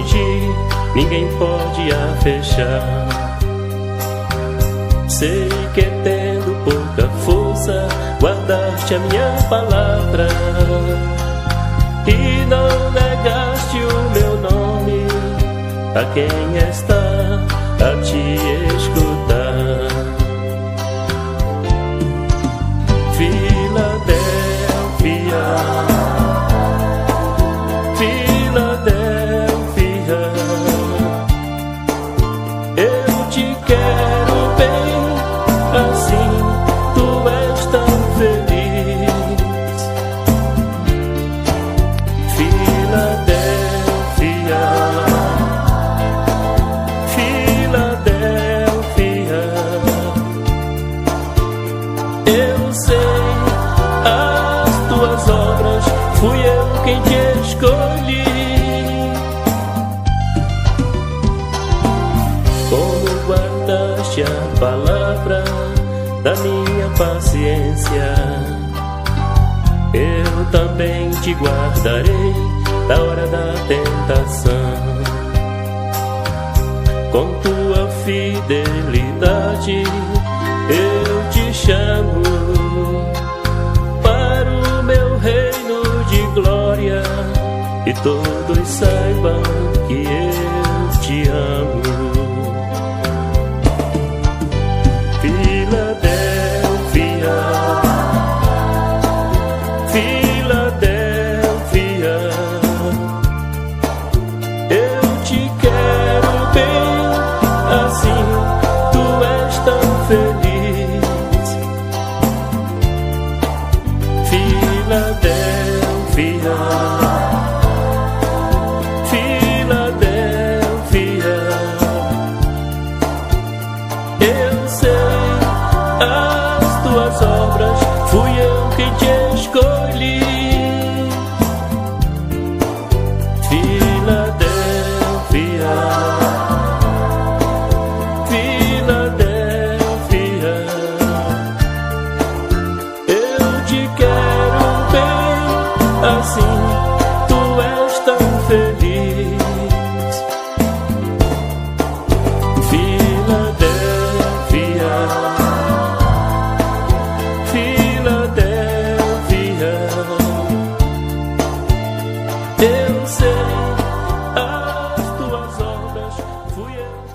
atingir, ninguém pode a fechar. Sei que tendo pouca força, guardaste a minha palavra e não negaste o meu nome a quem está a te escutar. Filadélfia, Filadélfia, eu te quero bem, assim tu és tão feliz. Filadélfia, Filadélfia, eu sei as tuas obras, fui eu quem te escolhi. Como guardaste a palavra da minha paciência, eu também te guardarei da hora da tentação. Com tua fidelidade eu te chamo para o meu reino de glória, e todos saibam que eu te amo. Filadélfia, Filadélfia, eu te quero bem, assim tu és tão feliz. Filadélfia, Filadélfia, eu sei as tuas obras, fui eu quem te escolhi. Filadélfia, Filadélfia, eu te quero bem, assim tu és tão feliz. Filadélfia, Filadélfia, eu sei as tuas obras, fui eu